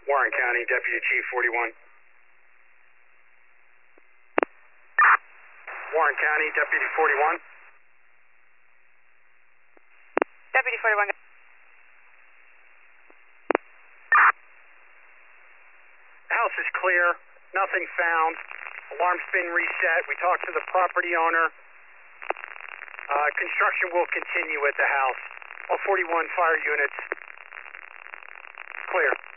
Warren County, Deputy Chief 41. Warren County, Deputy 41. Deputy 41. The house is clear, nothing found. Alarm's been reset. We talked to the property owner. Construction will continue at the house. All 41 fire units clear.